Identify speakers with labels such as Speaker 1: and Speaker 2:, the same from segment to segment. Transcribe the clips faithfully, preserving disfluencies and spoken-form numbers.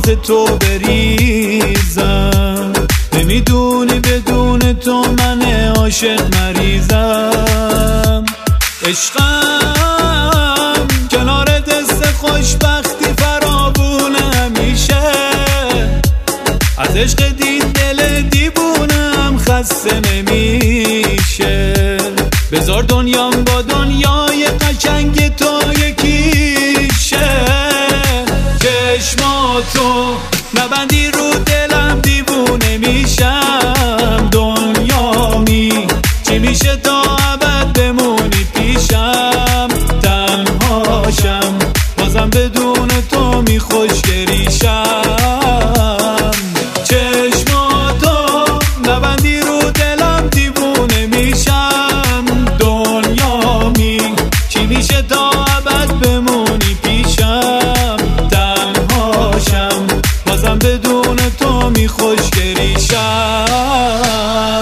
Speaker 1: واسه تو بریزم. نمیدونی بدون تو من عاشق مریضم. عشقم کنار دست خوشبختی فراوونه همیشه. از عشق دین دل دیوونم خسته نمیشه. بذار دنیام با دنیای قشنگ تو یکیشه. چشماتو نبندی رو دلم دیوونه میشم. دنیامی چی میشه تا ابد بمونی پیشم. تنهاشم بازم بدون تو می خوشگریشم. چشماتو نبندی رو دلم دیوونه میشم. دنیامی چی میشه تا ابد بمونی پیشم. تنهاشم بازم بدون تو می خوشگریشم.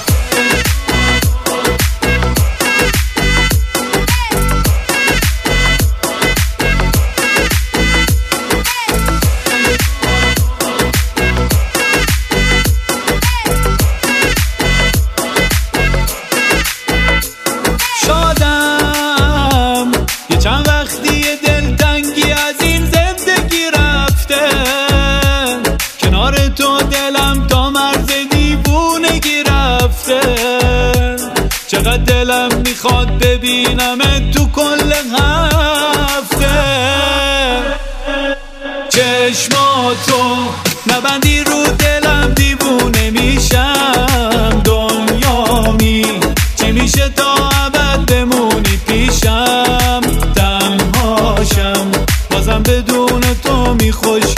Speaker 1: شادم یه چند وقتی دلتنگی از این زندگی رفته. کنار تو دلم تا مرز دیوونگی رفته. چقدر دلم میخواد ببینم تو کل هفته. چشماتو نبندی رو دلم دیوونه میشم. دنیامی چی میشه تا ابد بمونی پیشم. تنهاشم بازم بدون تو می خوش